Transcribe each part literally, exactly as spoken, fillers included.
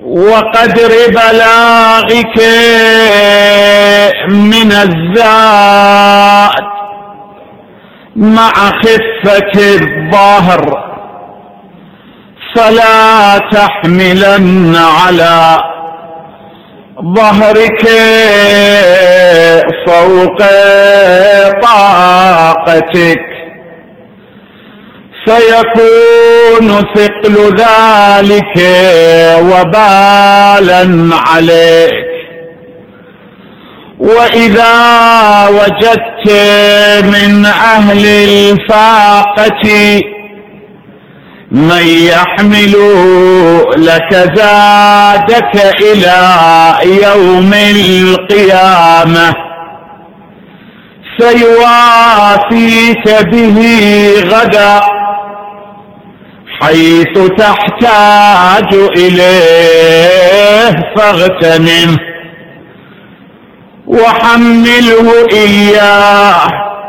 وقدر بلاغك من الذات مع خفة الظهر، فلا تحملن على ظهرك فوق طاقتك، فيكون ثقل ذلك وبالا عليك. وإذا وجدت من أهل الفاقة من يحمل لك زادك إلى يوم القيامة فيوافيك به غدا حيث تحتاج إليه، فاغتنمه وحمله إياه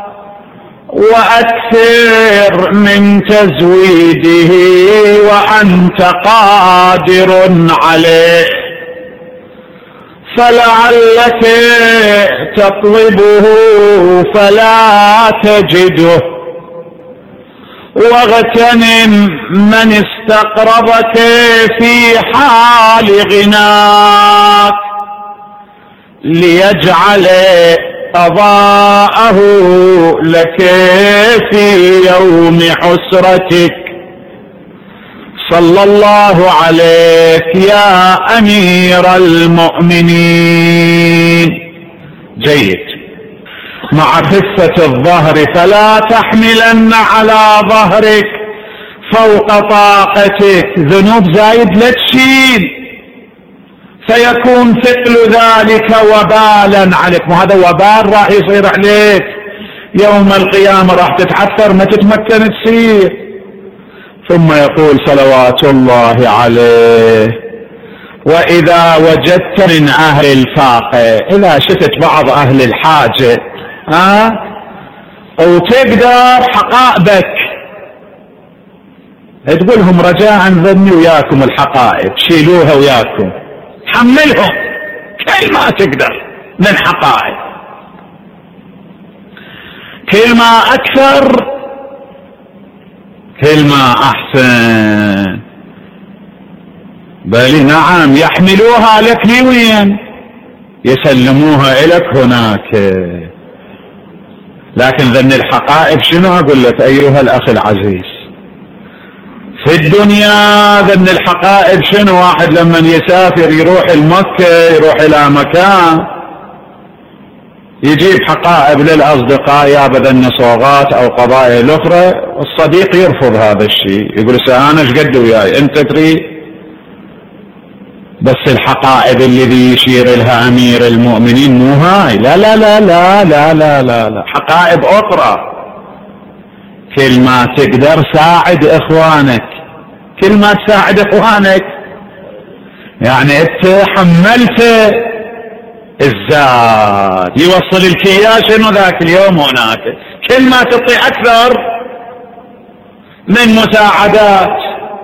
وأكثر من تزويده وأنت قادر عليه، فلعلك تطلبه فلا تجده. واغتنم من استقرضك في حال غناك ليجعل قضاءه لك في يوم حسرتك. صلى الله عليك يا أمير المؤمنين. جيد. مع خفة الظهر فلا تحملن على ظهرك فوق طاقتك، ذنوب زايد لا تشيل، فيكون ثقل ذلك وبالا عليك، وهذا وبال راح يصير عليك يوم القيامة، راح تتعثر ما تتمكن تسير. ثم يقول صلوات الله عليه: وإذا وجدت من أهل الفاقة، إذا شفت بعض أهل الحاجة ها وتقدر حقائبك تقولهم رجاء ظني وياكم الحقائب، شيلوها وياكم، حملهم كل ما تقدر من حقائب، كل ما أكثر كل ما أحسن. بل نعم يحملوها لك لوين؟ يسلموها إليك هناك. لكن ذن الحقائب شنو أقول لك أيها الأخ العزيز؟ في الدنيا ذن الحقائب شنو؟ واحد لما يسافر يروح المكة، يروح إلى مكان، يجيب حقائب للأصدقاء يا بذن صوغات أو قضايا الأخرى، الصديق يرفض هذا الشيء، يقول أنا ايش قد وياي أنت تريد؟ بس الحقائب الذي يشير لها أمير المؤمنين مو هاي، لا لا لا لا لا لا لا, لا. حقائب أخرى. كل ما تقدر ساعد إخوانك، كل ما تساعد إخوانك يعني أنت حملت الزاد يوصل لك إياه شنو ذاك اليوم هناك، كل ما تعطي أكثر من مساعدات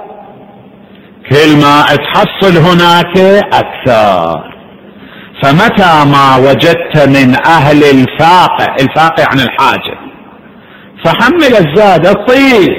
كل ما تحصل هناك أكثر. فمتى ما وجدت من أهل الفاقة، الفاقة عن الحاجة، فحمل الزاد الطيب،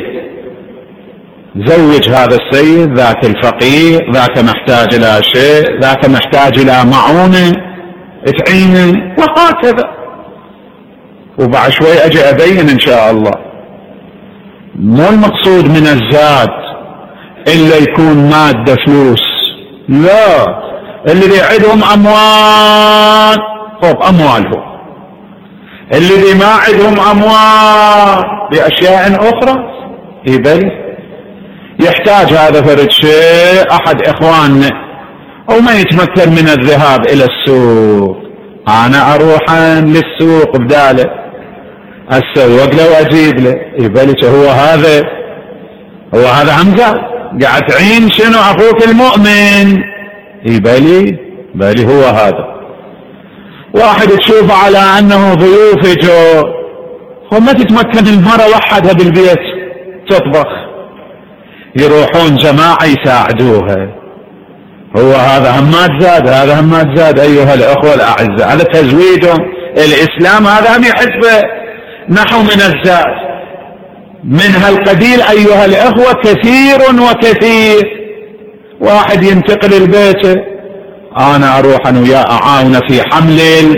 زوج هذا السيد، ذاك الفقير، ذاك محتاج إلى شيء، ذاك محتاج إلى معونة تعينه، وهكذا. وبعد شوي أجي أبين إن شاء الله مو المقصود من الزاد إلا يكون مادة فلوس، لا، اللي عندهم أموال طب أموالهم، اللي ما عندهم أموال بأشياء أخرى يبل يحتاج هذا فرد شيء أحد إخواننا وما يتمكن من الذهاب إلى السوق، أنا أروح للسوق بداله أسوق له وأجيب له، يبل هو هذا هو هذا همزة قاعد تعين شنو أخوك المؤمن، يبالي بالي هو هذا. واحد تشوف على أنه ضيوف جو وما تتمكن المرة وحدها بالبيت تطبخ، يروحون جماعة يساعدوها، هو هذا همات زاد، هذا همات زاد أيها الأخوة الأعزاء، على تزويدهم الإسلام هذا هم يحسبه نحو من الزاد. من هالقبيل أيها الأخوة كثير وكثير. واحد ينتقل البيت، أنا أروح أنا وياه أعاون في حمل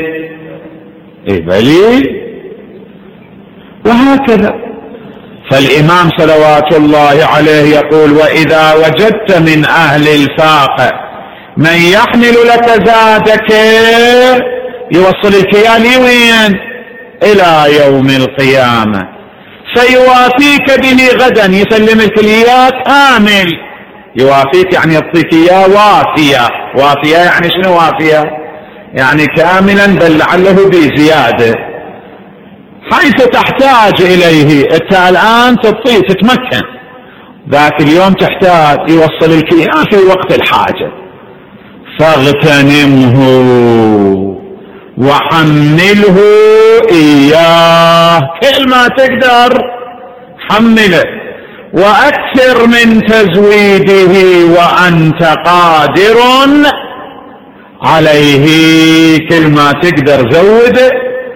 الإبل، وهكذا. فالإمام صلوات الله عليه يقول: وإذا وجدت من أهل الفاقة من يحمل لك زادك، يوصل الكيال وين؟ إلى يوم القيامة، سيوافيك به غدا، يسلم الكليات آمل. يوافيك يعني يعطيك إياه وافية. وافية يعني شنو وافية؟ يعني كاملا، بل لعله بزيادة، حيث تحتاج إليه. أنت الآن تطيع تتمكن، ذاك اليوم تحتاج، يوصل الكيان في وقت الحاجة. فاغتنمه وحمله إياه، كل ما تقدر حمله، وأكثر من تزويده وأنت قادر عليه، كل ما تقدر زوده،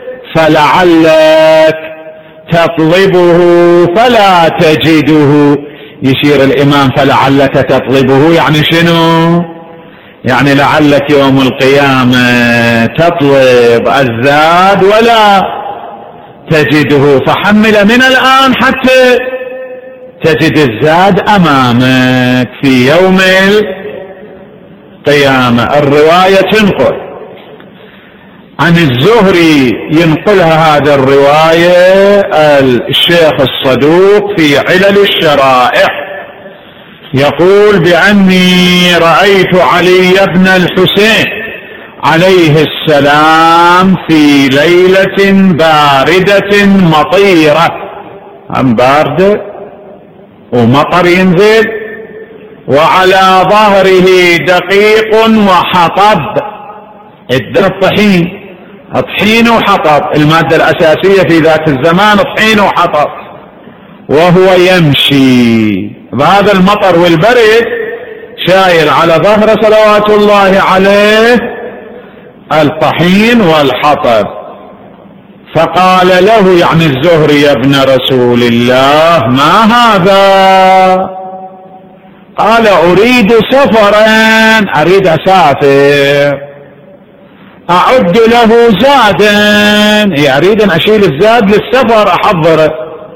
فلعلك تطلبه فلا تجده. يشير الإمام فلعلك تطلبه، يعني شنو؟ يعني لعلك يوم القيامة تطلب الزاد ولا تجده، فحمل من الآن حتى تجد الزاد أمامك في يوم القيامة. الرواية تنقل عن الزهري، ينقلها هذا الرواية الشيخ الصدوق في علل الشرائح، يقول: بأني رأيت علي بن الحسين عليه السلام في ليلة باردة مطيرة، هم باردة ومطر ينزل، وعلى ظهره دقيق وحطب. الطحين، طحين وحطب، المادة الأساسية في ذاك الزمان طحين وحطب، وهو يمشي بهذا المطر والبرد، شايل على ظهره صلوات الله عليه الطحين والحطب. فقال له، يعني الزهري: يا ابن رسول الله، ما هذا؟ قال: أريد سفرا، أريد أسافر، أعد له زادا، أريد أن أشيل الزاد للسفر، أحضره،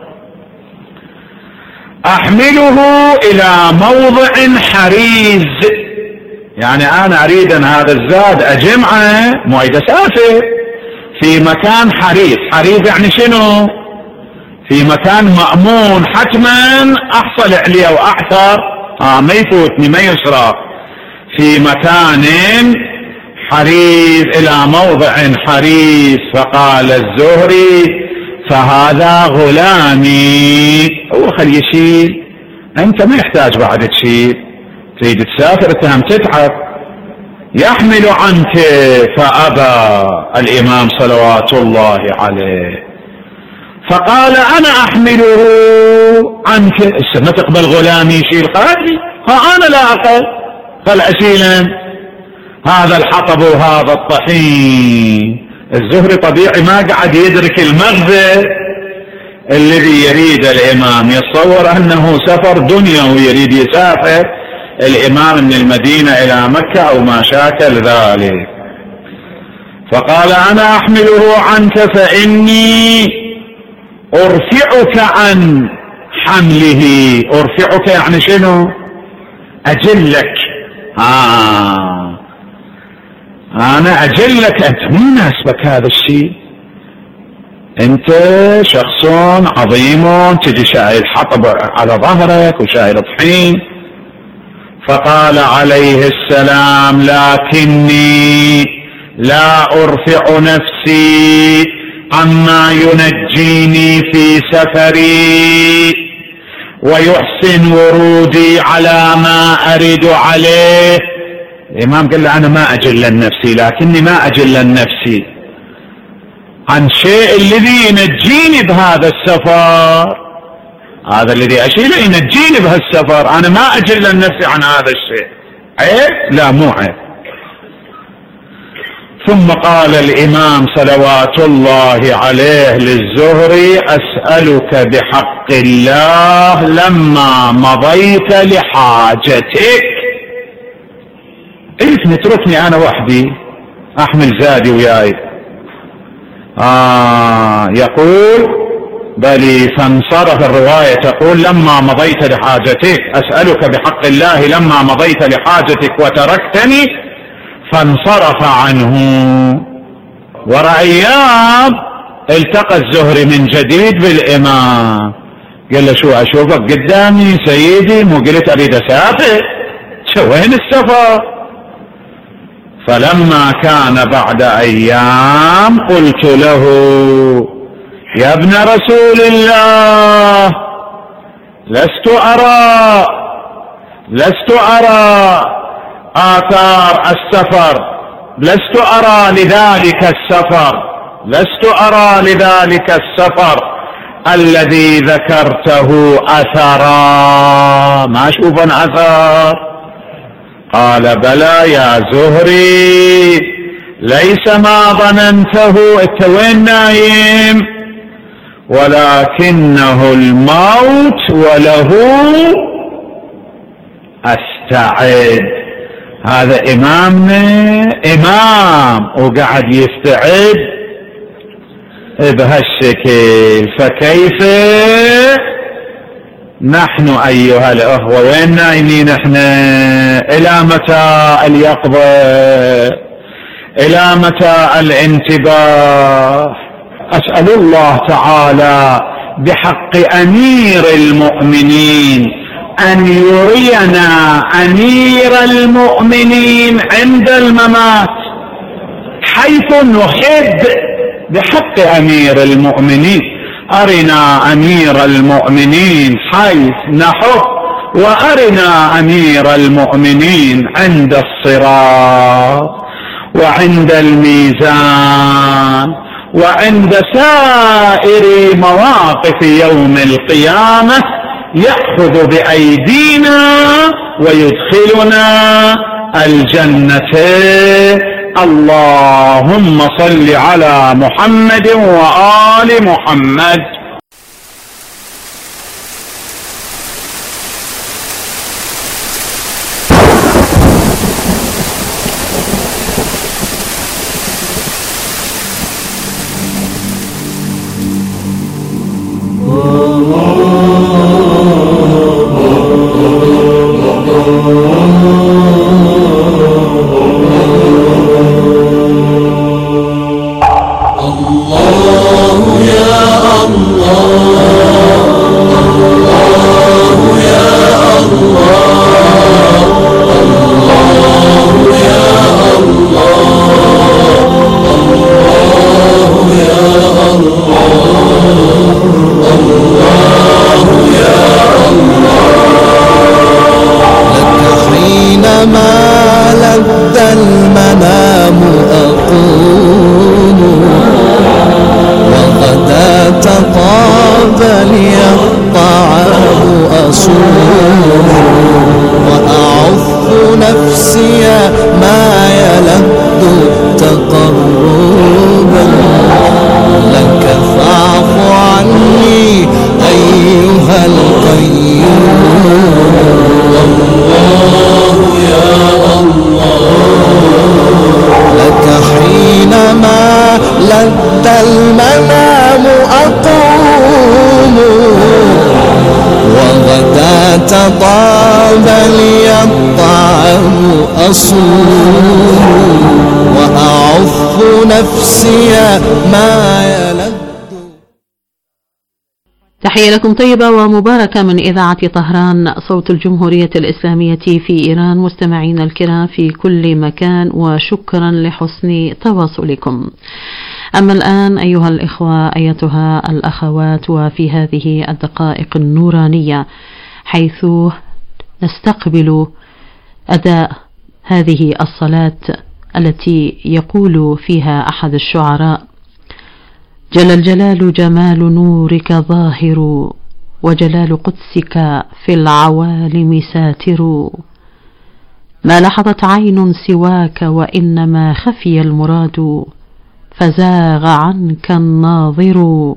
أحمله إلى موضع حريز، يعني أنا أريد أن هذا الزاد أجمعه، مو أريد أسافر، في مكان حريز. حريز يعني شنو؟ في مكان مأمون، حتما أحصل عليه وأحثر، آه ما يفوتني ما يسرق، في مكان حريز، إلى موضع حريز. فقال الزهري: فهذا غلامي، هو خلي يشيل، أنت ما يحتاج بعد تشيل، تريد تسافر تهم تتعب، يحمل عنك. فأبى الإمام صلوات الله عليه، فقال: أنا أحمله عنك، ما تقبل غلامي يشيل؟ قال لي: ها أنا لا أقل، قال أشيلا هذا الحطب وهذا الطحين. الزهري طبيعي ما قاعد يدرك المغزى الذي يريد الإمام، يتصور أنه سفر دنيا ويريد يسافر الإمام من المدينة إلى مكة أو ما شاكل ذلك. فقال: أنا أحمله عنك فإني أرفعك عن حمله. أرفعك يعني شنو؟ أجلك، آه أنا أجلك، أنت مو يناسبك هذا الشيء، أنت شخص عظيم، تجي شايل حطب على ظهرك وشايل طحين. فقال عليه السلام: لكني لا أرفع نفسي عما ينجيني في سفري ويحسن ورودي على ما أرد عليه. الإمام قال له: أنا ما أجل نفسي، لكني ما أجل نفسي عن شيء الذي ينجيني بهذا السفر، هذا الذي أشيله ينجيني بهالسفر، أنا ما أجل نفسي عن هذا الشيء، عيب؟ لا مو عيب. ثم قال الإمام صلوات الله عليه للزهري: أسألك بحق الله لما مضيت لحاجتك، انت نتركني انا وحدي احمل زادي وياي. آه يقول بل فانصرف، الرواية تقول لما مضيت لحاجتك، أسألك بحق الله لما مضيت لحاجتك وتركتني، فانصرف عنه. ورا أيام التقى الزهري من جديد بالإمام، قال له: شو أشوفك قدامي سيدي؟ مو قلت أريد أسافر؟ شو وين السفر؟ فلما كان بعد أيام قلت له: يا ابن رسول الله، لست أرى لست أرى آثار السفر، لست أرى لذلك السفر لست أرى لذلك السفر الذي ذكرته أثرا، ما أشوف أثر. قال: بلى يا زهري، ليس ما ظننته، انت وين نايم؟ ولكنه الموت وله أستعد. هذا إمامنا إمام وقعد يستعد بهالشكل، فكيف نحن أيها الأخوة؟ وين نايمين احنا؟ إلى متى اليقظة؟ إلى متى الانتباه؟ أسأل الله تعالى بحق أمير المؤمنين أن يرينا أمير المؤمنين عند الممات حيث نحب. بحق أمير المؤمنين أرنا أمير المؤمنين حيث نحب، وأرنا أمير المؤمنين عند الصراط وعند الميزان وعند سائر مواقف يوم القيامة، يأخذ بأيدينا ويدخلنا الجنة. اللهم صل على محمد وآل محمد. طاب لي الطعام أصوم وأعف نفسي ما يلد. تحية لكم طيبة ومباركة من إذاعة طهران صوت الجمهورية الإسلامية في إيران، مستمعين الكرام في كل مكان، وشكرا لحسن تواصلكم. أما الآن أيها الإخوة أيتها الأخوات، وفي هذه الدقائق النورانية حيث نستقبل أداء هذه الصلاة التي يقول فيها أحد الشعراء: جل الجلال جمال نورك ظاهر، وجلال قدسك في العوالم ساتر، ما لحظت عين سواك وإنما خفي المراد، فزاغ عنك الناظر.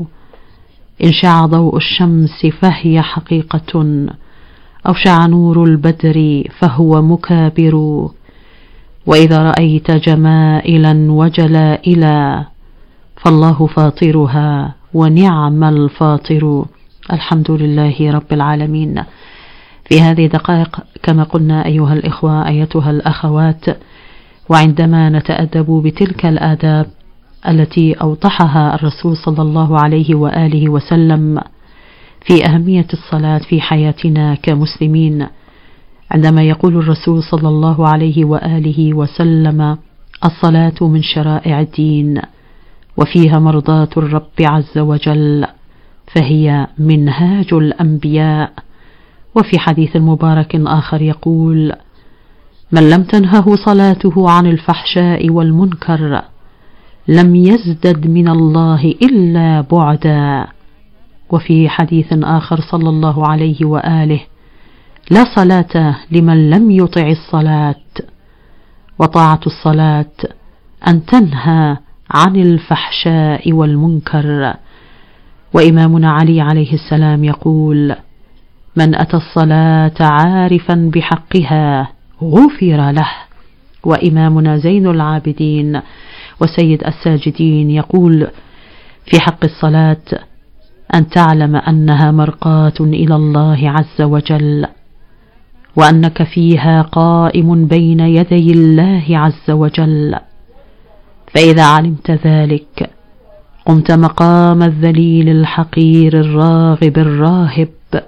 إن شع ضوء الشمس فهي حقيقة، أو شع نور البدر فهو مكابر. وإذا رأيت جمائلا وجلائلا فالله فاطرها ونعم الفاطر. الحمد لله رب العالمين. في هذه الدقائق كما قلنا أيها الإخوة أيتها الأخوات، وعندما نتأدب بتلك الآداب التي أوضحها الرسول صلى الله عليه وآله وسلم في أهمية الصلاة في حياتنا كمسلمين، عندما يقول الرسول صلى الله عليه وآله وسلم: الصلاة من شرائع الدين وفيها مرضاة الرب عز وجل، فهي منهاج الأنبياء. وفي حديث مبارك آخر يقول: من لم تنهه صلاته عن الفحشاء والمنكر لم يزدد من الله إلا بعدا. وفي حديث آخر صلى الله عليه وآله: لا صلاة لمن لم يطع الصلاة. وطاعة الصلاة أن تنهى عن الفحشاء والمنكر. وإمامنا علي عليه السلام يقول: من أتى الصلاة عارفا بحقها غفر له. وإمامنا زين العابدين وسيد الساجدين يقول في حق الصلاة: أن تعلم أنها مرقاة إلى الله عز وجل، وأنك فيها قائم بين يدي الله عز وجل. فإذا علمت ذلك قمت مقام الذليل الحقير الراغب الراهب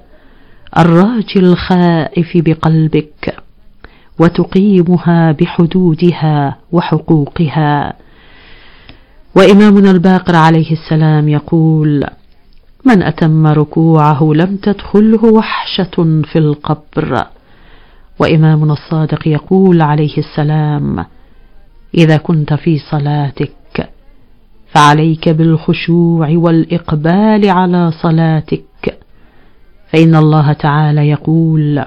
الراجي الخائف بقلبك، وتقيمها بحدودها وحقوقها. وإمامنا الباقر عليه السلام يقول: من أتم ركوعه لم تدخله وحشة في القبر. وإمامنا الصادق يقول عليه السلام: إذا كنت في صلاتك فعليك بالخشوع والإقبال على صلاتك، فإن الله تعالى يقول: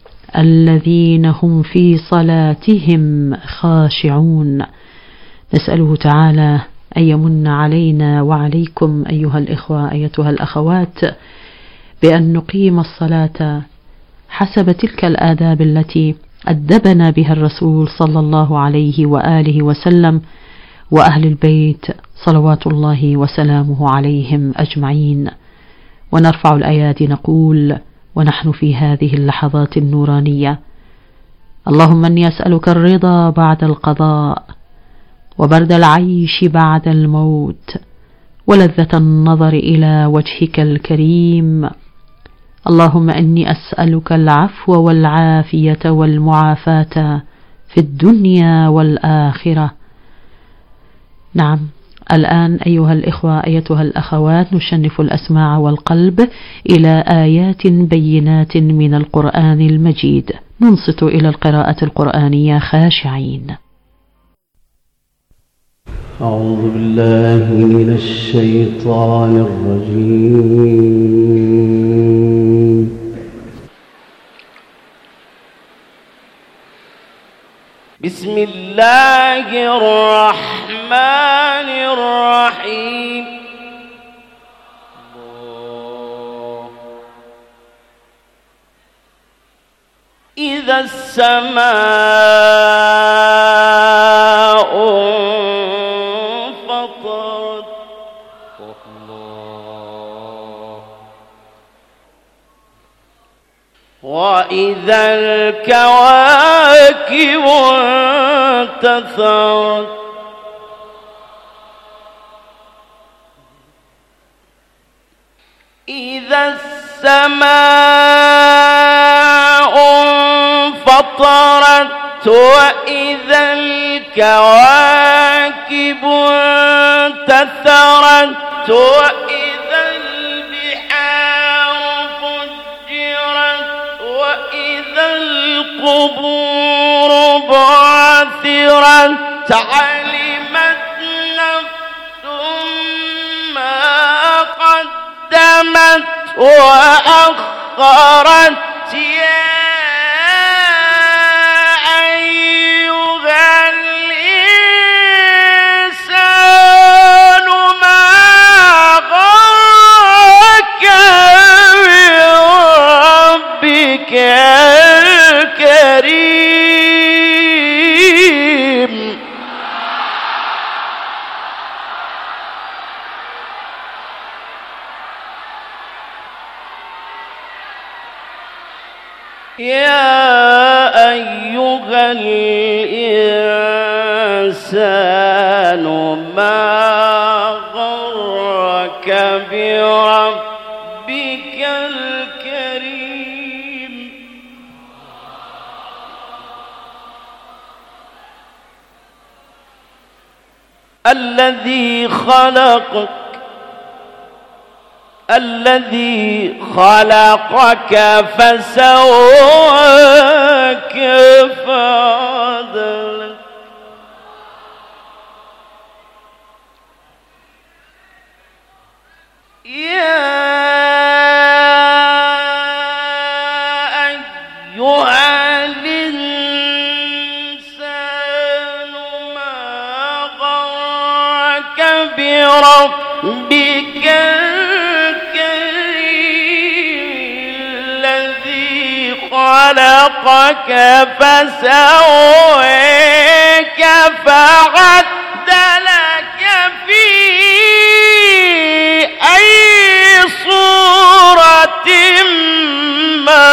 الذين هم في صلاتهم خاشعون. نسأله تعالى أن يمن علينا وعليكم أيها الإخوة أيتها الأخوات بأن نقيم الصلاة حسب تلك الآداب التي أدبنا بها الرسول صلى الله عليه وآله وسلم وأهل البيت صلوات الله وسلامه عليهم أجمعين. ونرفع الأيادي نقول ونحن في هذه اللحظات النورانية: اللهم إني أسألك الرضا بعد القضاء، وبرد العيش بعد الموت، ولذة النظر إلى وجهك الكريم. اللهم إني أسألك العفو والعافية والمعافاة في الدنيا والآخرة. نعم، الآن أيها الإخوة أيتها الأخوات نشنف الأسماع والقلب إلى آيات بينات من القرآن المجيد، ننصت إلى القراءة القرآنية خاشعين. أعوذ بالله من الشيطان الرجيم. بسم الله الرحمن الرحيم. إذا السماء انفطرت وإذا الكواكب انتثرت إذا السماء انفطرت وإذا الكواكب انتثرت وإذا البحار فجرت وإذا القبور بعثرت علمت نفس ما قدمت وأخرت. يا أيها الإنسان ما غرك بربك الكريم الذي خلقك الذي خلقك فسواك فعدلك يا أيها الإنسان ما غرك بربك خلقك فسواك فعدلك في أي صورة ما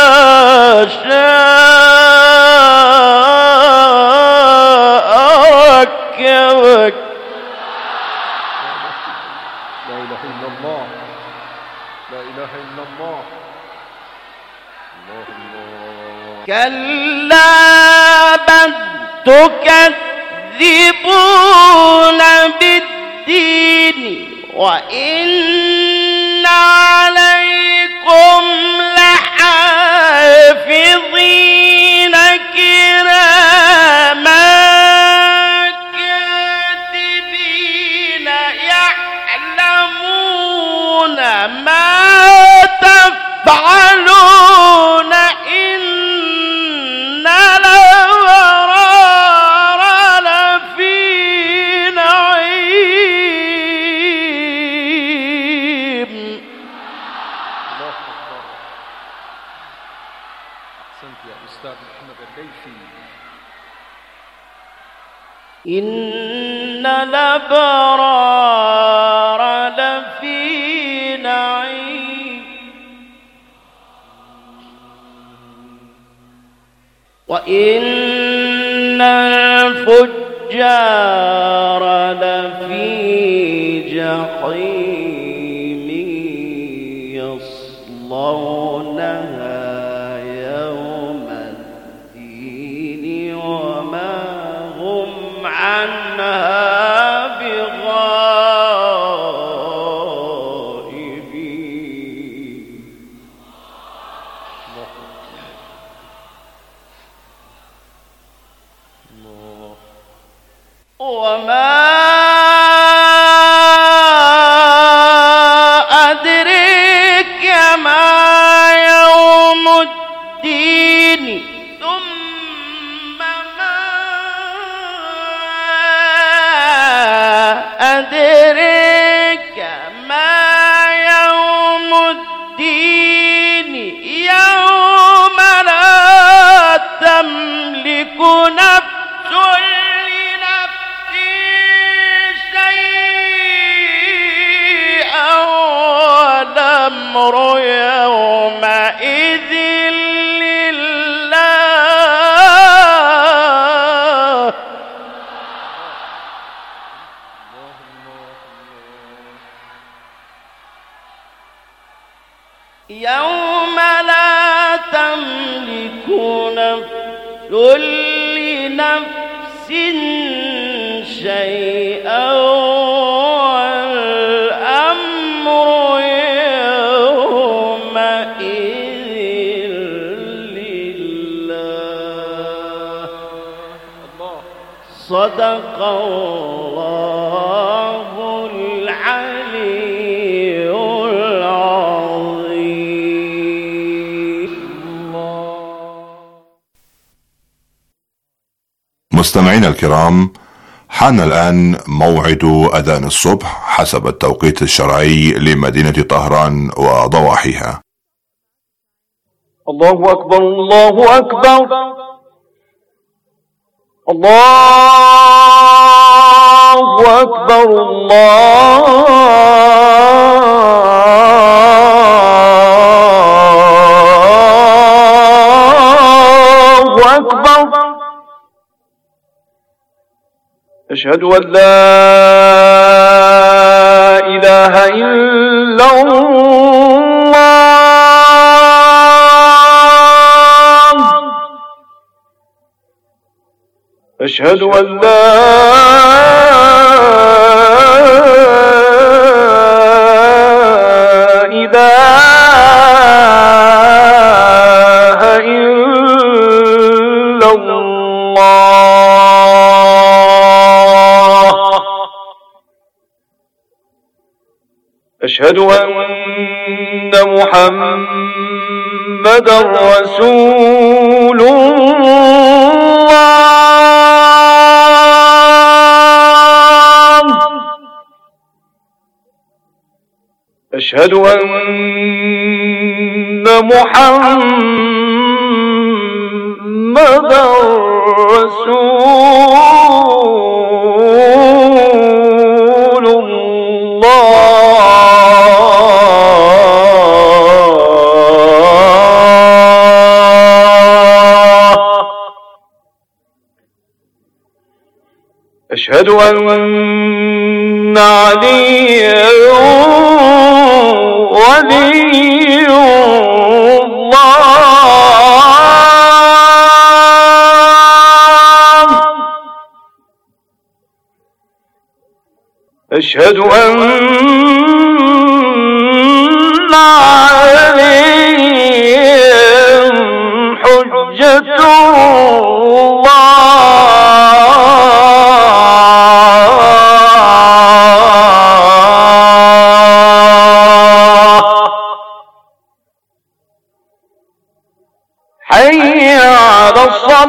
شاء ركبك. لا إله إلا الله لا إله إلا الله. كلا بل تكذبون بالدين وإن عليكم لحافظين كراما كاتبين يعلمون ما تفعلون إن الأبرار لفي نعيم وإن الفجار لفي جحيم يصلونها يوم الدين وما هم عنها بغائبين. وما أدريك ما يوم الدين ثم ما أدريك ما يوم الدين يوم لا تملك نفس لنفس شيئا والأمر يومئذ لله. يوم لا تملك نفس لنفس شيئا والأمر يومئذ لله. صدق الله العلي العظيم. مستمعينا الكرام، حان الآن موعد أذان الصبح حسب التوقيت الشرعي لمدينة طهران وضواحيها. الله أكبر الله أكبر الله أكبر الله أكبر أشهد أن لا إله إلا الله. أشهد أن لا إله إلا الله. أشهد أن محمدا رسول الله. أشهد أن محمدا رسول الله. أشهد أن عليا ولي الله. أشهد أن عليهم حجة الله. حي على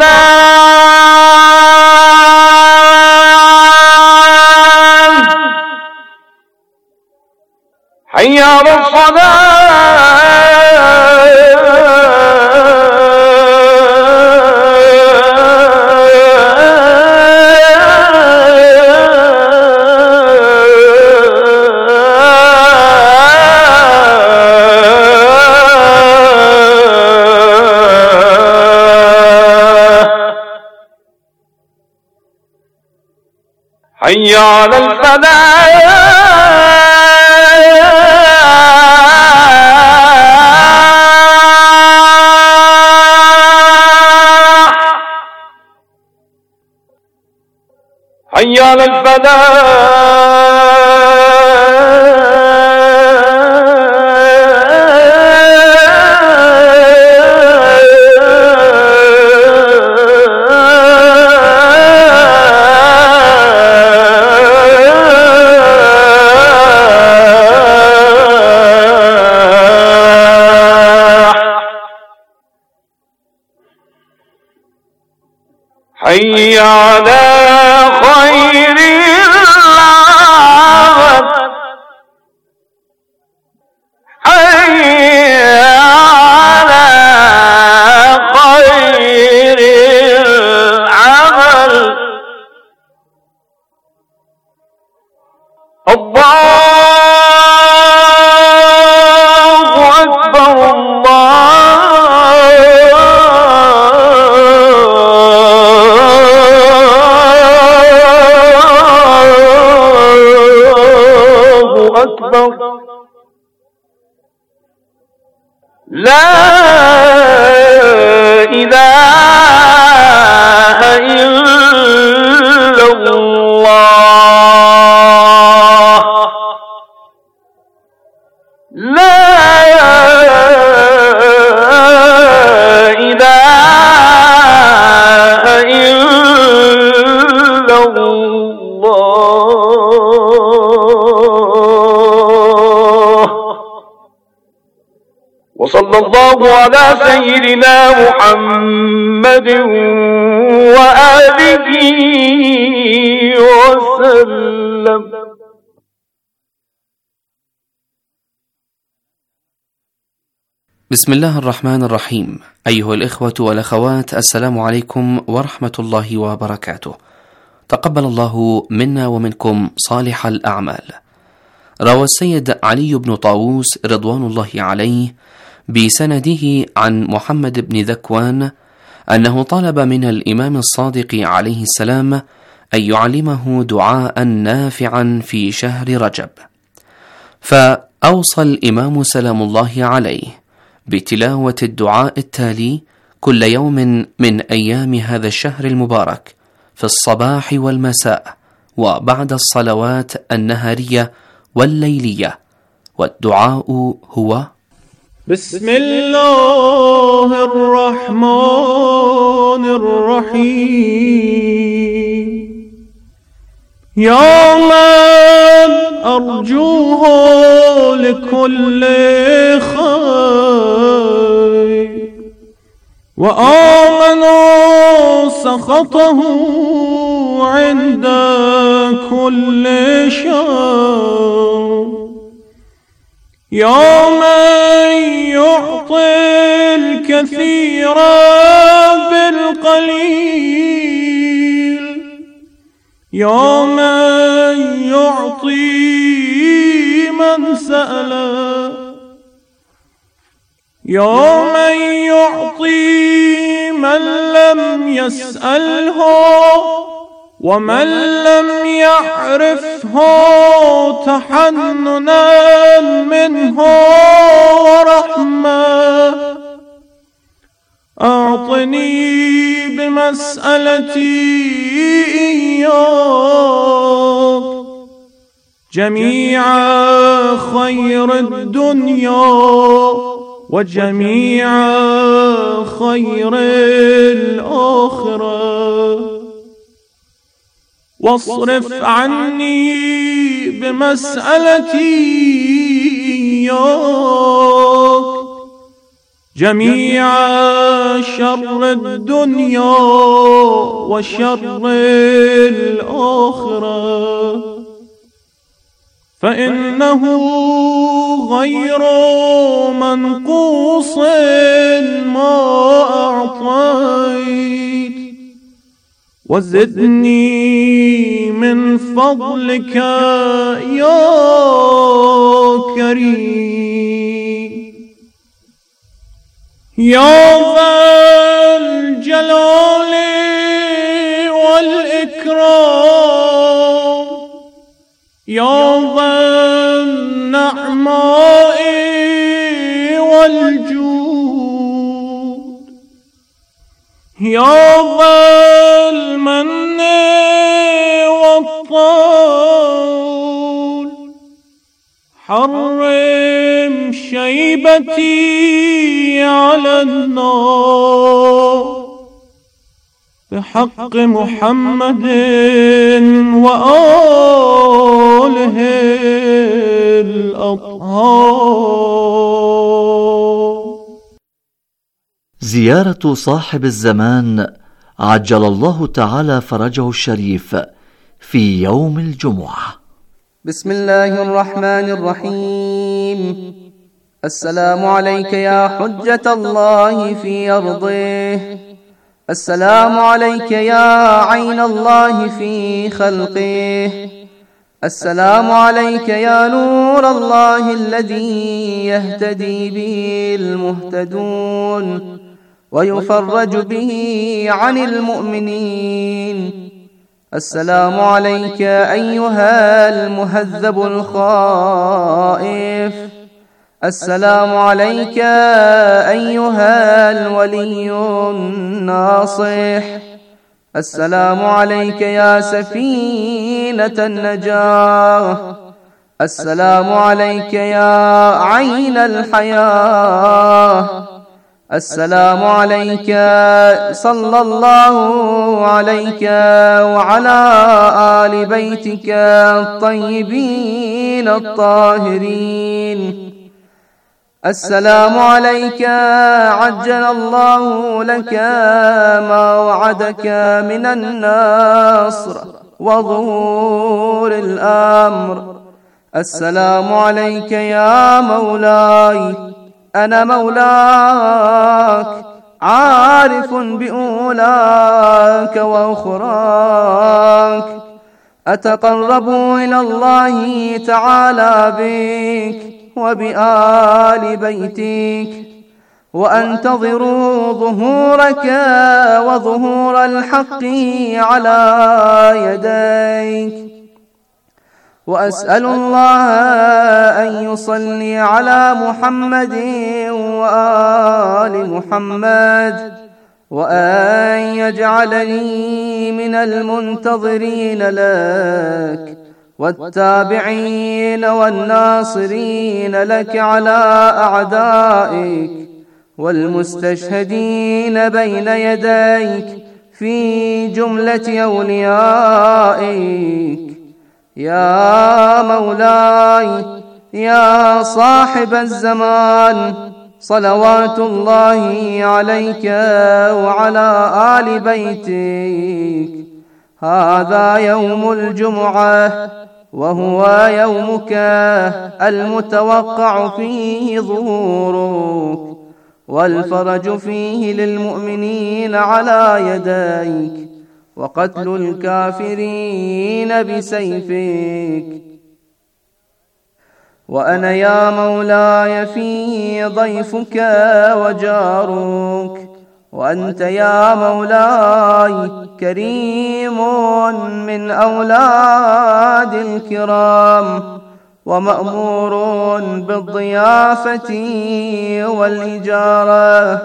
الصلاة. حي على حي على الفلاح. حي على حي على خير العمل. حي على خير العمل. الله أكبر. الله أكبر. لا إله إلا الله. لا إله إلا الله. وصلى الله على سيدنا محمد وآله وسلم. بسم الله الرحمن الرحيم. أيها الإخوة والأخوات، السلام عليكم ورحمة الله وبركاته. تقبل الله منا ومنكم صالح الأعمال. روى السيد علي بن طاووس رضوان الله عليه بسنده عن محمد بن ذكوان أنه طلب من الإمام الصادق عليه السلام أن يعلمه دعاء نافعا في شهر رجب. فأوصى الإمام سلام الله عليه بتلاوة الدعاء التالي كل يوم من أيام هذا الشهر المبارك في الصباح والمساء وبعد الصلوات النهارية والليلية، والدعاء هو: بسم الله الرحمن الرحيم، يا من أرجوه لكل خير وآمنوا سخطه عند كل شر، يا من يعطي الكثير بالقليل، يا من يعطي من سأله، يا من يعطي من لم يسأله ومن لم يعرفه تحننا منه ورحمة، أعطني بمسألتي إياك جميع خير الدنيا وجميع خير الآخرة، واصرف عني بمسألتي إياك جميع شر الدنيا وشر الآخرة، فإنه غير منقوص ما أعطيت، وزدني من فضلك يا كريم، يا ذا الجلال والإكرام، يا ذا النعماء والجود، يا ذا المن والطول، حرم شيبتي على النار بحق محمد وآله الأطهار. زيارة صاحب الزمان عجل الله تعالى فرجه الشريف في يوم الجمعة. بسم الله الرحمن الرحيم. السلام عليك يا حجة الله في أرضه، السلام عليك يا عين الله في خلقه، السلام عليك يا نور الله الذي يهتدي به المهتدون ويفرج به عن المؤمنين. السلام عليك أيها المهذب الخائف، السلام عليك أيها الولي الناصح، السلام عليك يا سفينة النجاة، السلام عليك يا عين الحياة، السلام عليك صلى الله عليك وعلى آل بيتك الطيبين الطاهرين. السلام عليك عجل الله لك ما وعدك من النصر وظهور الأمر. السلام عليك يا مولاي، أنا مولاك عارف بأولاك وأخراك، أتقرب إلى الله تعالى بك وبآل بيتك، وأنتظروا ظهورك وظهور الحق على يديك. وأسأل الله أن يصلي على محمد وآل محمد، وأن يجعلني من المنتظرين لك والتابعين والناصرين لك على أعدائك، والمستشهدين بين يديك في جملة أوليائك. يا مولاي يا صاحب الزمان، صلوات الله عليك وعلى آل بيتك. هذا يوم الجمعة، وهو يومك المتوقع فيه ظهورك، والفرج فيه للمؤمنين على يديك، وقتل الكافرين بسيفك. وأنا يا مولاي في ضيفك وجارك، وأنت يا مولاي كريم من أولاد الكرام، ومأمور بالضيافة والإجارة،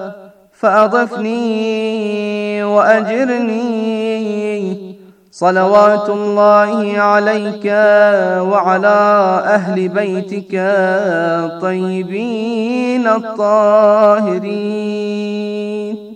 فأضفني وأجرني. صلوات الله عليك وعلى أهل بيتك الطيبين الطاهرين.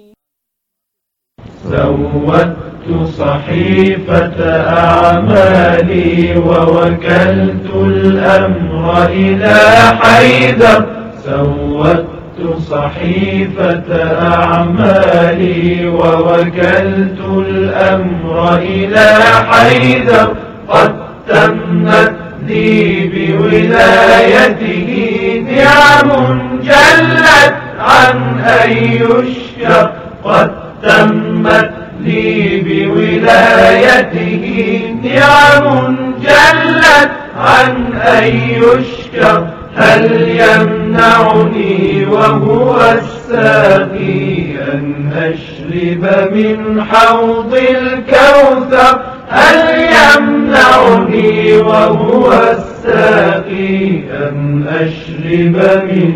زودت صحيفة أعمالي ووكلت الأمر إلى حيدر. زودت صحيفة أعمالي ووكلت الأمر إلى حيدر. قد تمت لي بولايته نعم جلت عن أن يشكر. قد تمت لي بولايته نعم جلت عن أن يشكر. هل يمنعني وهو الساقي أن أشرب من حوض الكوثر؟ هل يمنعني وهو الساقي أن أشرب من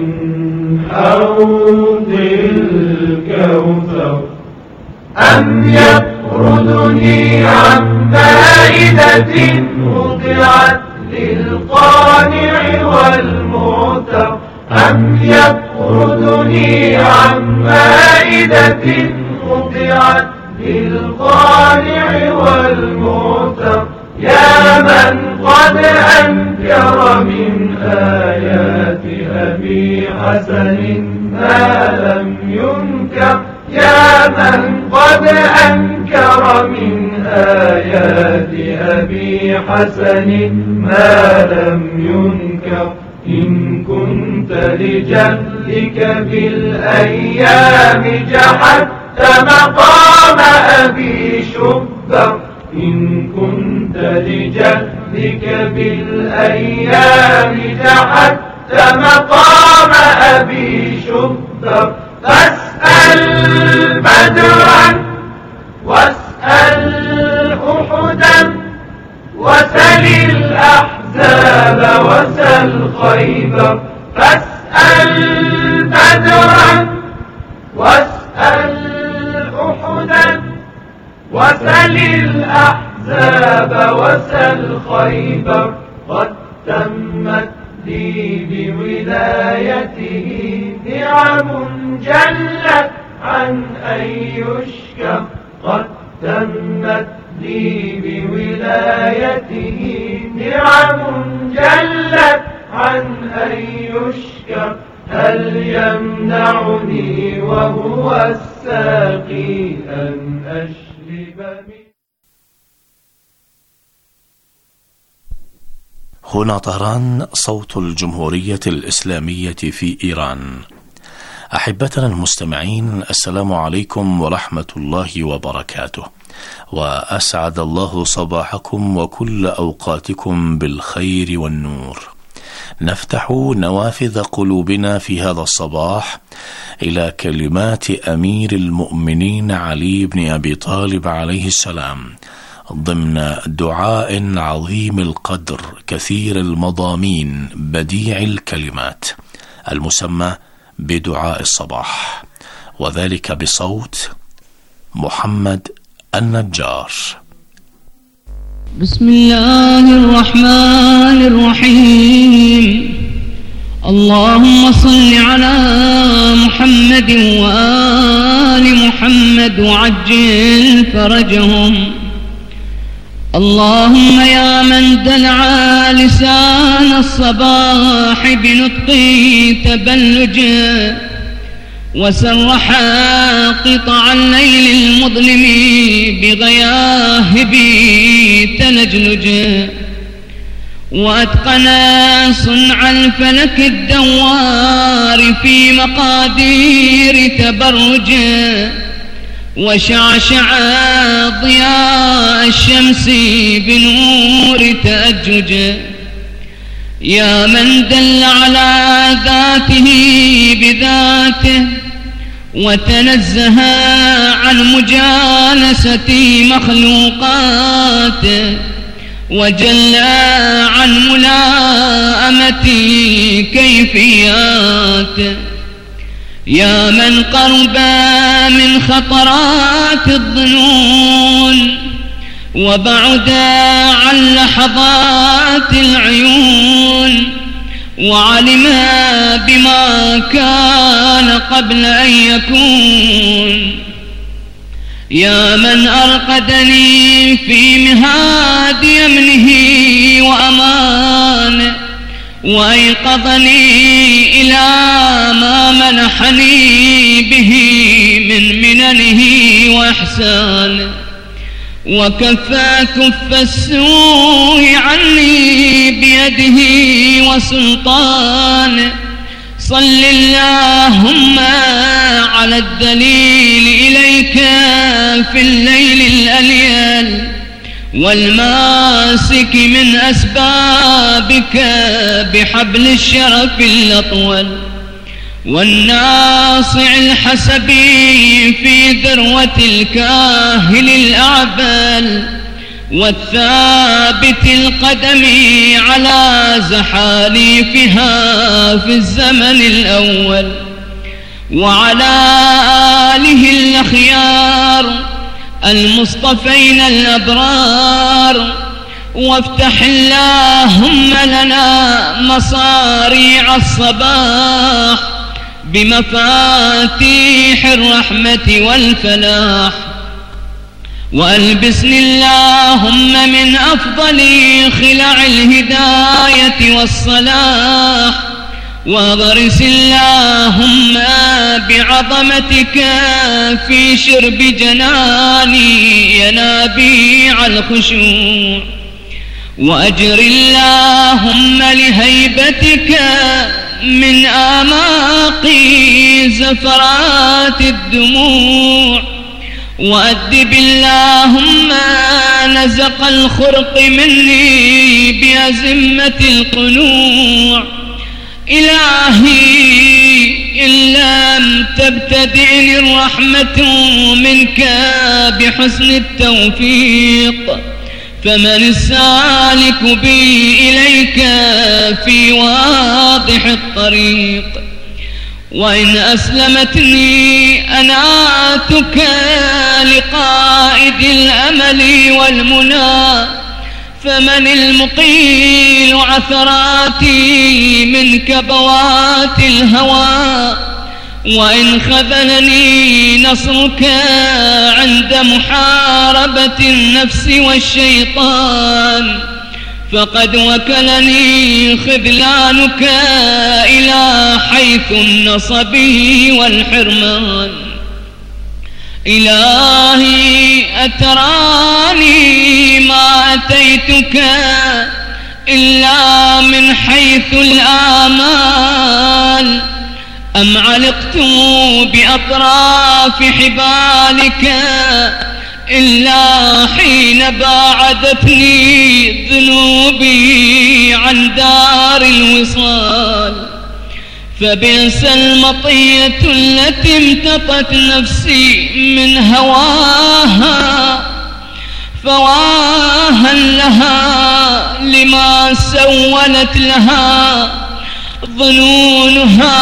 حوض الكوثر؟ أم يطردني عن مائدة وضعت للقانع والمعتر؟ أم يطردني عن مائدة وضعت للقانع والمعتر؟ يا من قد أنكر من آيات أبي حسن ما لم ينكر. يا من قد أنكر من آيات أبي حسن ما لم ينكر. إن كنت لجهلك بالأيام جحدت مقام أبي شبر. إن كنت لجهلك بالأيام جحدت مقام أبي شبر. فاسأل بدرا واسأل أحدا وسل الأحزاب وسل خيبر. فاسأل بدرا واسأل أحدا وسل الأحزاب وسل خيبر. قد تمت لي بولايته نعم جلت عن أن يشكر. قد تمت لي بولايته نعم جلت عن أن يشكر. هل يمنعني وهو الساقي أن أشرب من. هنا طهران، صوت الجمهورية الإسلامية في إيران. أحبتنا المستمعين، السلام عليكم ورحمة الله وبركاته، وأسعد الله صباحكم وكل أوقاتكم بالخير والنور. نفتح نوافذ قلوبنا في هذا الصباح إلى كلمات أمير المؤمنين علي بن أبي طالب عليه السلام ضمن دعاء عظيم القدر كثير المضامين بديع الكلمات المسمى بدعاء الصباح، وذلك بصوت محمد النجار. بسم الله الرحمن الرحيم. اللهم صل على محمد وآل محمد وعجل فرجهم. اللهم يا من دلع لسان الصباح بنطق تبلج وسرح قطع الليل المظلم بغياهب تلجلج وأتقن صنع الفلك الدوار في مقادير تبرج وشعشع ضياء الشمس بنور تأجج. يا من دل على ذاته بذاته وتنزه عن مجالسة مخلوقاته وجل عن ملاءمة كيفياته. يا من قرب من خطرات الظنون وبعد عن لحظات العيون وعلم بما كان قبل أن يكون. يا من أرقدني في مهاد يمنه وأمانه وأيقظني إلى ما منحني به من مننه وإحسانه وكفى كف السوء عني بيده وسلطانه. صل اللهم على الدليل إليك في الليل الأليل والماسك من أسبابك بحبل الشرف الأطول والناصع الحسبي في ذروة الكاهل الأعبل والثابت القدم على زحاليفها في الزمن الأول وعلى آله الأخيار المصطفين الأبرار. وافتح اللهم لنا مصاريع الصباح بمفاتيح الرحمة والفلاح وألبسني اللهم من أفضل خلع الهداية والصلاح واغرس اللهم بعظمتك في شرب جناني ينابيع الخشوع وأجر اللهم لهيبتك من آماقي زفرات الدموع وأدب اللهم نزق الخرق مني بأزمة القنوع. إلهي إن لم تبتدئني الرحمة منك بحسن التوفيق فمن السالك بي إليك في واضح الطريق. وإن أسلمتني أناتك لقائد الأمل والمنى فمن المقيل عثراتي من كبوات الهوى. وإن خذلني نصرك عند محاربة النفس والشيطان فقد وكلني خذلانك إلى حيث النصب والحرمان. إلهي أتراني ما أتيتك إلا من حيث الآمال أم علقت بأطراف حبالك إلا حين باعدتني ذنوبي عن دار الوصال. فبئس المطية التي امتطت نفسي من هواها، فواها لها لما سولت لها ظنونها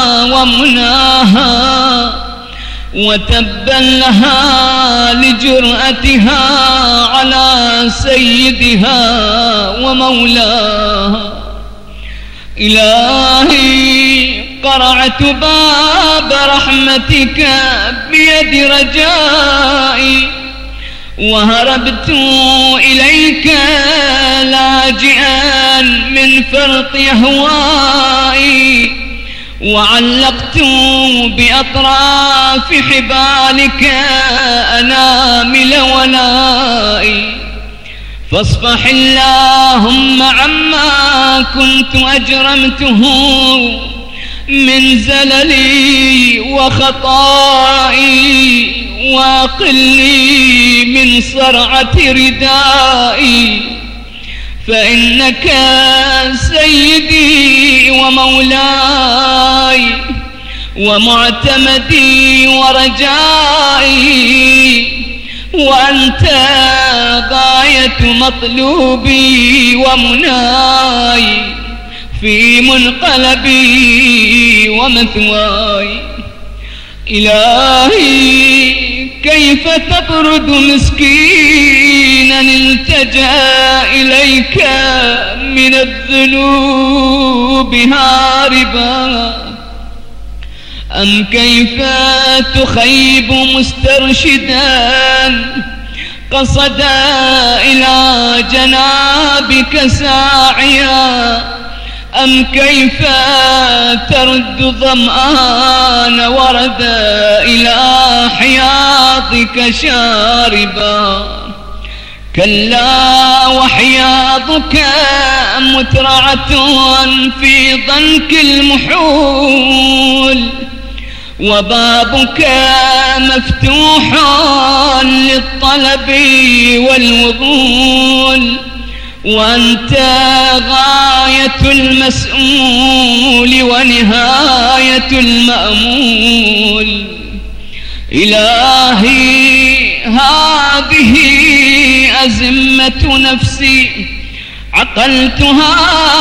ومناها، وتبا لها لجرأتها على سيدها ومولاها. إلهي قرعت باب رحمتك بيد رجائي، وهربت إليك لاجئا من فرط أهوائي، وعلقت بأطراف حبالك أنامل ولائي. فاصفح اللهم عما كنت أجرمته من زللي وخطائي، واقلني من صرعة ردائي، فإنك سيدي ومولاي ومعتمدي ورجائي، وأنت غاية مطلوبي ومناي في منقلبي ومثواي. إلهي كيف تطرد مسكينا التجأ إليك من الذنوب هاربا، أم كيف تخيب مسترشدا قصد إلى جنابك ساعيا، أم كيف ترد ظمآن ورد إلى حياضك شاربا. كلا وحياضك مترعة في ضنك المحول، وبابك مفتوح للطلب والوضول، وأنت غاية المسؤول ونهاية المأمول. إلهي هذه أزمة نفسي عقلتها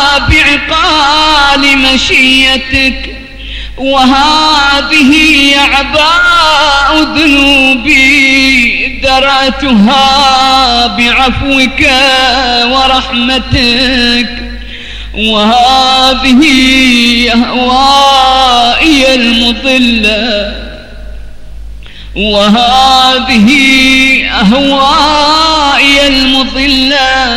بعقال مشيتك، وهذه أعباء ذنوبي درأتها بعفوك ورحمتك، وهذه أهوائي المضلة، وهذه أهوائي المضلة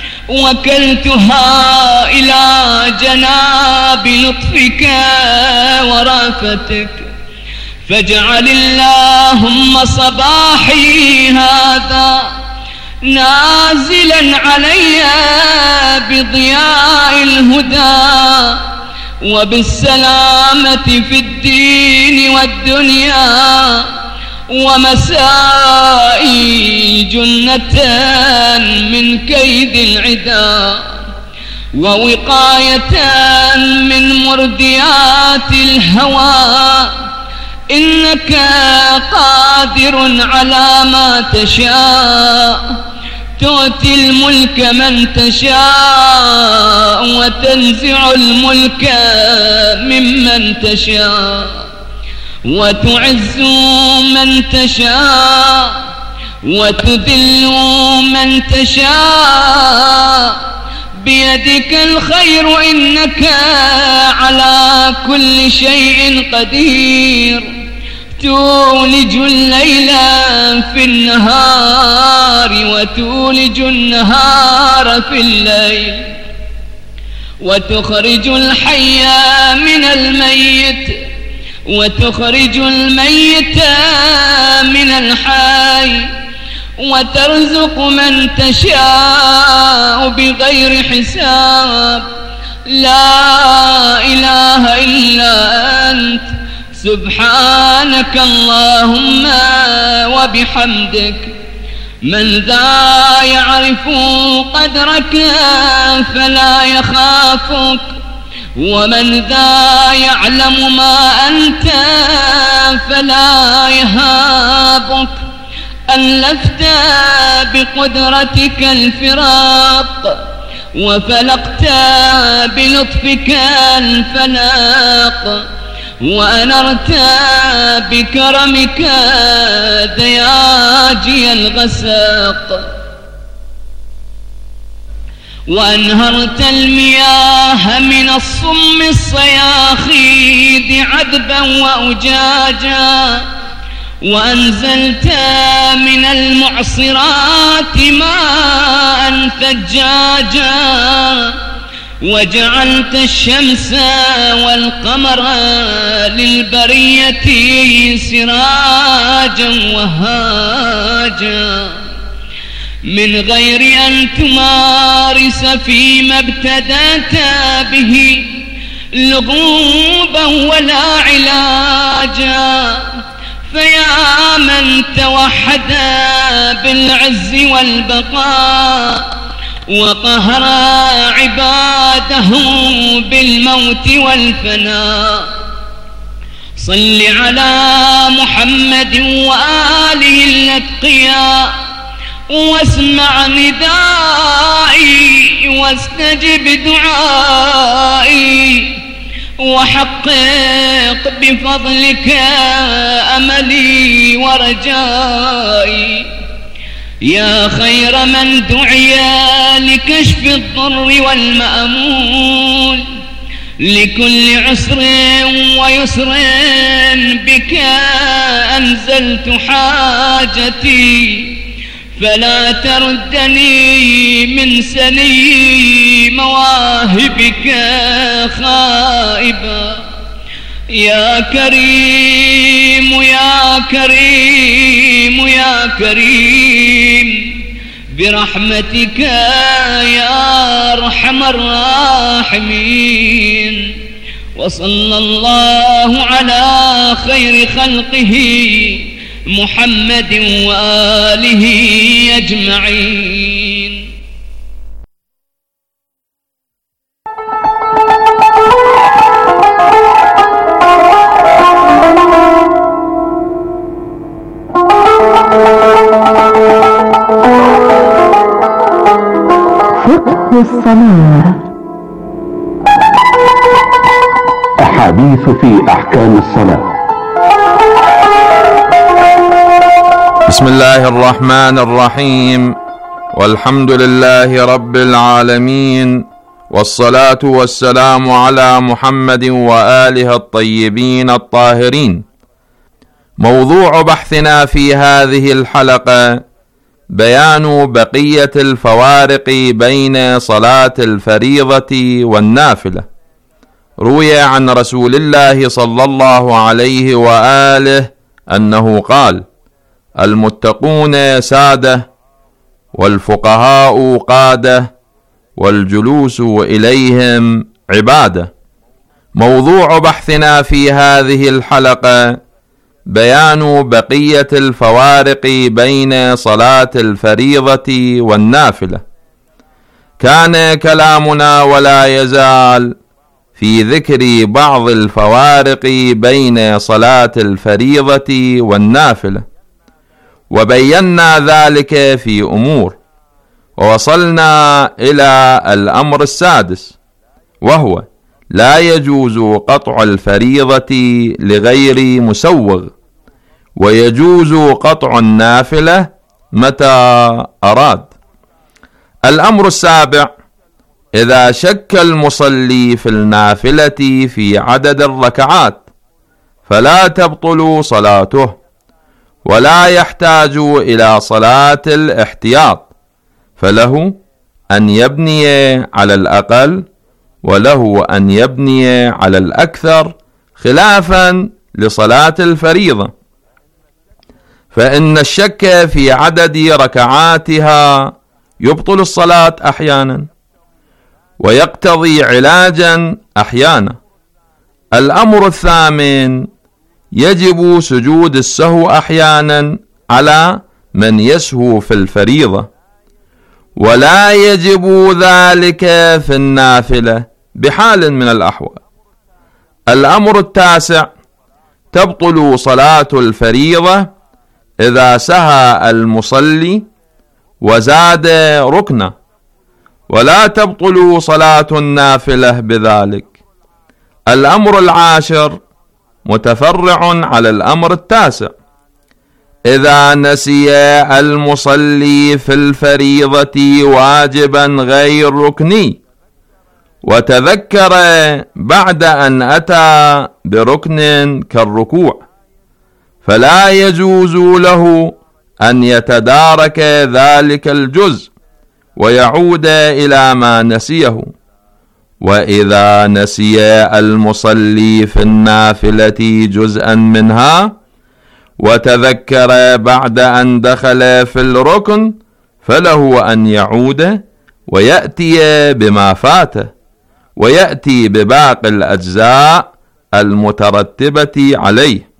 وكلتها إلى جناب لطفك ورأفتك. فاجعل اللهم صباحي هذا نازلا علي بضياء الهدى وبالسلامة في الدين والدنيا، ومسائي جنة من كيد العدا، ووقاية من مرديات الهوى. إنك قادر على ما تشاء، تؤتي الملك من تشاء وتنزع الملك ممن تشاء، وتعز من تشاء وتذل من تشاء، بيدك الخير إنك على كل شيء قدير. تولج الليل في النهار وتولج النهار في الليل، وتخرج الحي من الميت وتخرج الميت من الحي، وترزق من تشاء بغير حساب. لا إله إلا أنت سبحانك اللهم وبحمدك، من ذا يعرف قدرك فلا يخافك، ومن ذا يعلم ما أنت فلا يهابك. ألفت بقدرتك الفراق، وفلقت بلطفك الفلاق، وأنرت بكرمك دياجي الغساق، وأنهرت المياه من الصم الصياخيد عذبا وأجاجا، وأنزلت من المعصرات ماء ثجاجا، وجعلت الشمس والقمر للبرية سراجا وهاجا، من غير أن تمارس فيما ابتدأت به لغوبا ولا علاجا. فيا من توحد بالعز والبقاء، وقهر عباده بالموت والفناء، صل على محمد وآله الأتقياء، واسمع ندائي واستجب دعائي، وحقق بفضلك أملي ورجائي. يا خير من دعي لكشف الضر والمأمول، لكل عسر ويسر بك أنزلت حاجتي، فلا تردني من سني مواهبك خائبا. يا كريم يا كريم يا كريم برحمتك يا أرحم الراحمين. وصلى الله على خير خلقه محمد وآله أجمعين. فقه الصلاة. أحاديث في أحكام الصلاة. بسم الله الرحمن الرحيم، والحمد لله رب العالمين، والصلاة والسلام على محمد وآله الطيبين الطاهرين. موضوع بحثنا في هذه الحلقة بيان بقية الفوارق بين صلاة الفريضة والنافلة. روي عن رسول الله صلى الله عليه وآله أنه قال: المتقون سادة، والفقهاء قادة، والجلوس إليهم عبادة. موضوع بحثنا في هذه الحلقة بيان بقية الفوارق بين صلاة الفريضة والنافلة. كان كلامنا ولا يزال في ذكر بعض الفوارق بين صلاة الفريضة والنافلة، وبينا ذلك في أمور، ووصلنا إلى الأمر السادس، وهو لا يجوز قطع الفريضة لغير مسوغ، ويجوز قطع النافلة متى أراد. الأمر السابع: إذا شك المصلي في النافلة في عدد الركعات فلا تبطل صلاته، ولا يحتاج إلى صلاة الاحتياط، فله أن يبني على الأقل، وله أن يبني على الأكثر، خلافا لصلاة الفريضة، فإن الشك في عدد ركعاتها يبطل الصلاة أحيانا، ويقتضي علاجا أحيانا. الأمر الثامن: يجب سجود السهو أحيانا على من يسهو في الفريضة، ولا يجب ذلك في النافلة بحال من الأحوال. الأمر التاسع: تبطل صلاة الفريضة إذا سهى المصلي وزاد ركنا، ولا تبطل صلاة النافلة بذلك. الأمر العاشر متفرع على الأمر التاسع: إذا نسي المصلي في الفريضة واجبا غير ركني وتذكر بعد أن أتى بركن كالركوع، فلا يجوز له أن يتدارك ذلك الجزء ويعود إلى ما نسيه. وإذا نسي المصلي في النافلة جزءا منها وتذكر بعد أن دخل في الركن، فله أن يعود ويأتي بما فاته، ويأتي بباقي الأجزاء المترتبة عليه.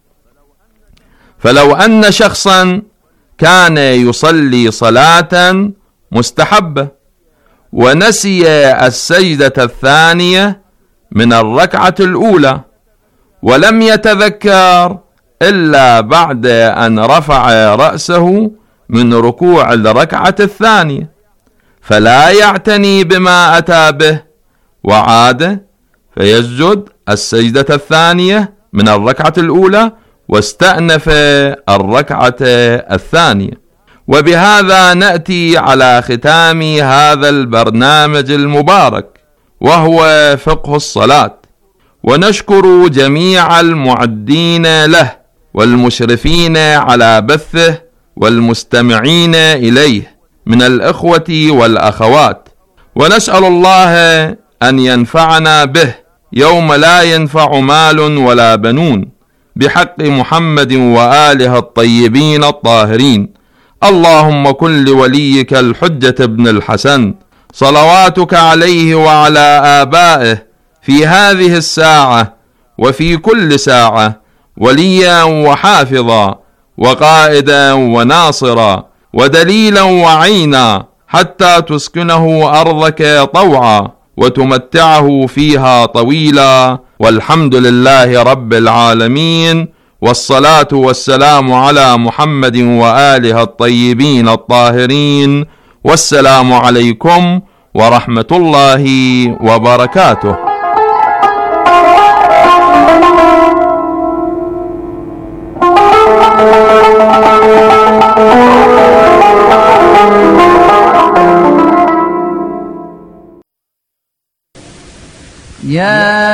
فلو أن شخصا كان يصلي صلاة مستحبة ونسي السجدة الثانية من الركعة الأولى ولم يتذكر إلا بعد أن رفع رأسه من ركوع الركعة الثانية، فلا يعتني بما أتى به وعاد فيسجد السجدة الثانية من الركعة الأولى واستأنف الركعة الثانية. وبهذا نأتي على ختام هذا البرنامج المبارك، وهو فقه الصلاة، ونشكر جميع المعدين له والمشرفين على بثه والمستمعين إليه من الإخوة والأخوات، ونسأل الله أن ينفعنا به يوم لا ينفع مال ولا بنون، بحق محمد وآله الطيبين الطاهرين. اللهم كن لوليك الحجة بن الحسن صلواتك عليه وعلى آبائه في هذه الساعة وفي كل ساعة وليا وحافظا وقائدا وناصرا ودليلا وعينا، حتى تسكنه أرضك طوعا وتمتعه فيها طويلا. والحمد لله رب العالمين، والصلاة والسلام على محمد وآله الطيبين الطاهرين، والسلام عليكم ورحمة الله وبركاته. يا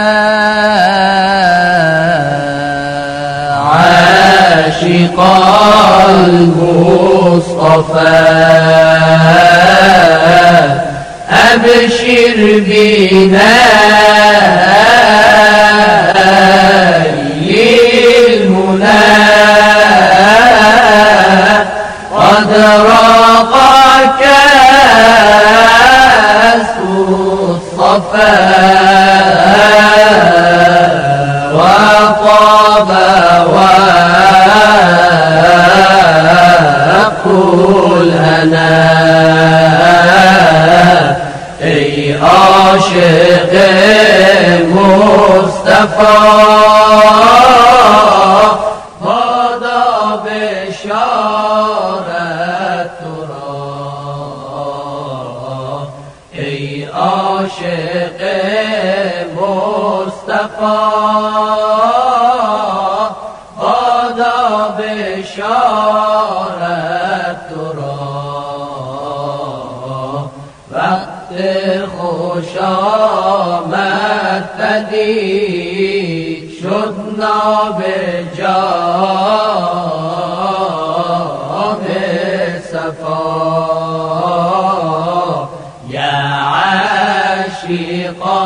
عاشق المصطفى أبشر بنيل المنى، قد راق كاس الصفا وطاب وقل أنا أي عاشق مصطفى هذا بشارة ترى، أي عاشق مصطفى هذا بشارة ترى، وقت خوشامد پدید شد نابجام صفا. یا عاشقان